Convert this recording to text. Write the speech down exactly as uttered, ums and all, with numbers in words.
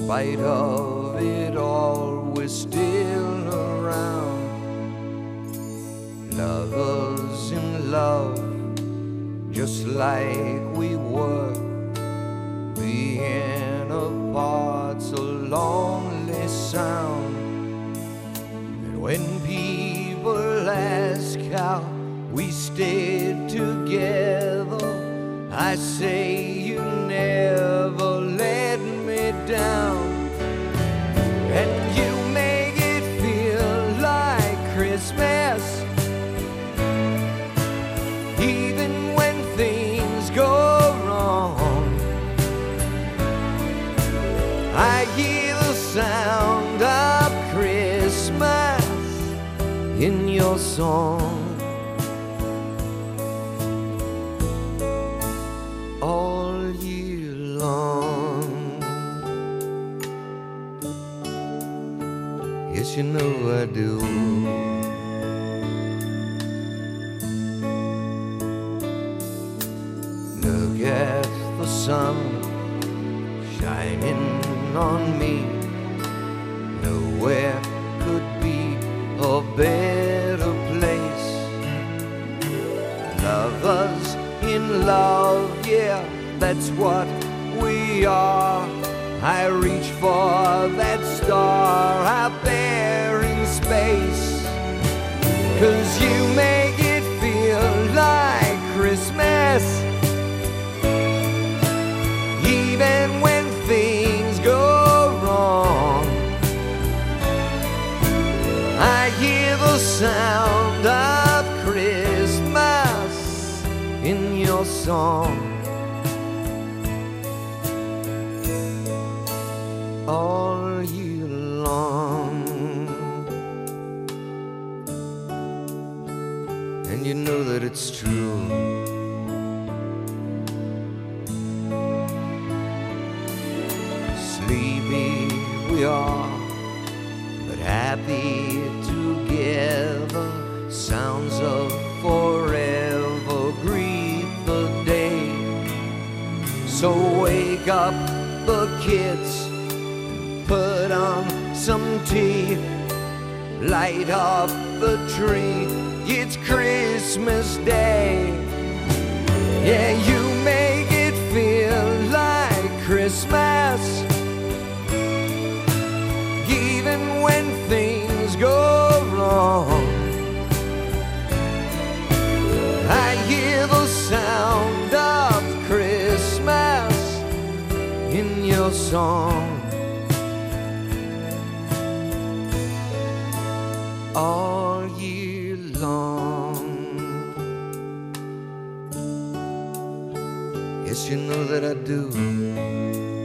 spite of it all, we're still around. Lovers in love, just like we were. Being apart's a lonely sound. And when people ask how we stayed together, I say you never let me down. And you make it feel like Christmas, even when things go wrong. I hear the sound of Christmas in your song. All year long. Yes, you know I do. Look at the sun shining on me. Nowhere could be a better place. Lovers in love, yeah, that's what we are. I reach for that star out there in space, 'cause you make it feel like Christmas, even when things go wrong. I hear the sound of Christmas in your song. All year long. And you know that it's true. Sleepy we are, but happy together. Sounds of forever greet the day. So wake up the kids, put on some tea, light up the tree. It's Christmas Day. Yeah, you make it feel like Christmas, even when things go wrong. I hear the sound of Christmas in your song. All year long. Yes, you know that I do.